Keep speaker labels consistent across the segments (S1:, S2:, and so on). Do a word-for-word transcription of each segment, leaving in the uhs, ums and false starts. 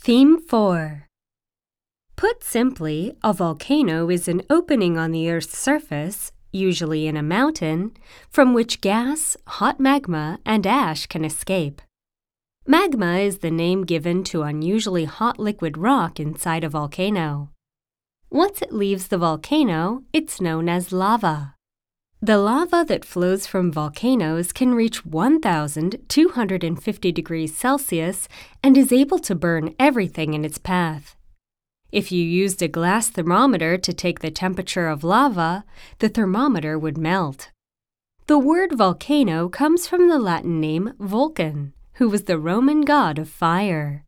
S1: Theme four. Put simply, a volcano is an opening on the Earth's surface, usually in a mountain, from which gas, hot magma, and ash can escape. Magma is the name given to unusually hot liquid rock inside a volcano. Once it leaves the volcano, it's known as lava. The lava that flows from volcanoes can reach one thousand two hundred fifty degrees Celsius and is able to burn everything in its path. If you used a glass thermometer to take the temperature of lava, the thermometer would melt. The word volcano comes from the Latin name Vulcan, who was the Roman god of fire.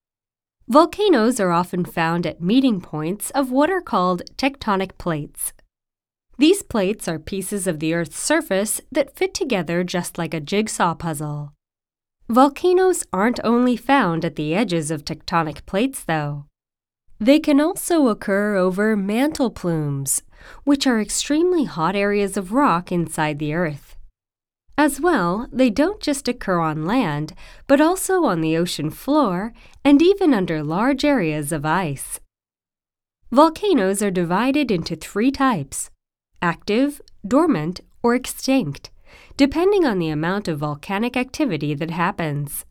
S1: Volcanoes are often found at meeting points of what are called tectonic plates. These plates are pieces of the Earth's surface that fit together just like a jigsaw puzzle. Volcanoes aren't only found at the edges of tectonic plates, though. They can also occur over mantle plumes, which are extremely hot areas of rock inside the Earth. As well, they don't just occur on land, but also on the ocean floor and even under large areas of ice. Volcanoes are divided into three types: active, dormant, or extinct, depending on the amount of volcanic activity that happens.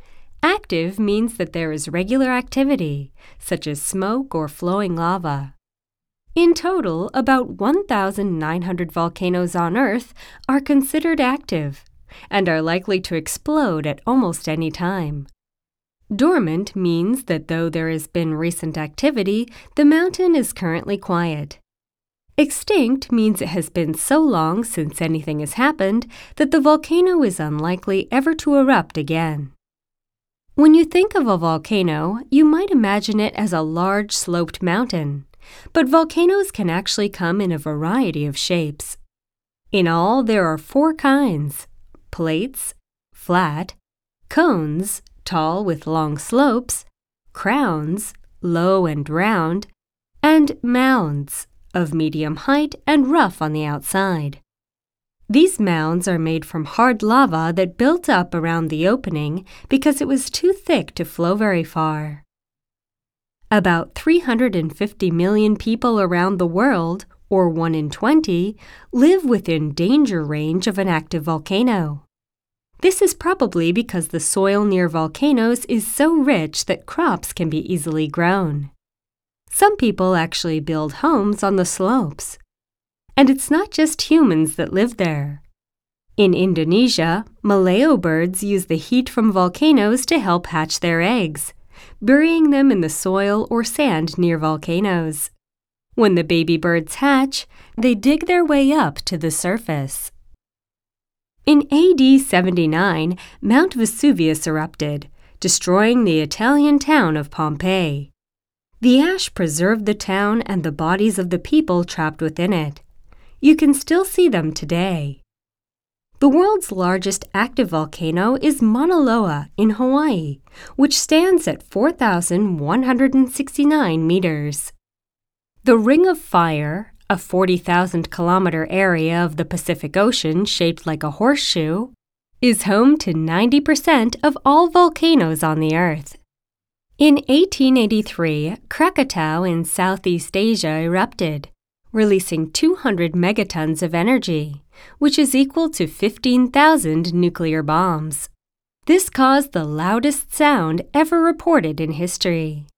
S1: Active means that there is regular activity, such as smoke or flowing lava. In total, about one thousand nine hundred volcanoes on Earth are considered active and are likely to explode at almost any time. Dormant means that though there has been recent activity, the mountain is currently quiet. Extinct means it has been so long since anything has happened that the volcano is unlikely ever to erupt again. When you think of a volcano, you might imagine it as a large sloped mountain, but volcanoes can actually come in a variety of shapes. In all, there are four kinds: plates, flat, cones, tall with long slopes, crowns, low and round, and mounds, of medium height and rough on the outside. These mounds are made from hard lava that built up around the opening because it was too thick to flow very far. About three hundred fifty million people around the world, or one in twenty, live within danger range of an active volcano. This is probably because the soil near volcanoes is so rich that crops can be easily grown. Some people actually build homes on the slopes. And it's not just humans that live there. In Indonesia, Maleo birds use the heat from volcanoes to help hatch their eggs, burying them in the soil or sand near volcanoes. When the baby birds hatch, they dig their way up to the surface. In A D seventy-nine, Mount Vesuvius erupted, destroying the Italian town of Pompeii. The ash preserved the town and the bodies of the people trapped within it. You can still see them today. The world's largest active volcano is Mauna Loa in Hawaii, which stands at four thousand one hundred sixty-nine meters. The Ring of Fire, a forty thousand kilometer area of the Pacific Ocean shaped like a horseshoe, is home to ninety percent of all volcanoes on the Earth. In eighteen eighty-three, Krakatau in Southeast Asia erupted, releasing two hundred megatons of energy, which is equal to fifteen thousand nuclear bombs. This caused the loudest sound ever reported in history.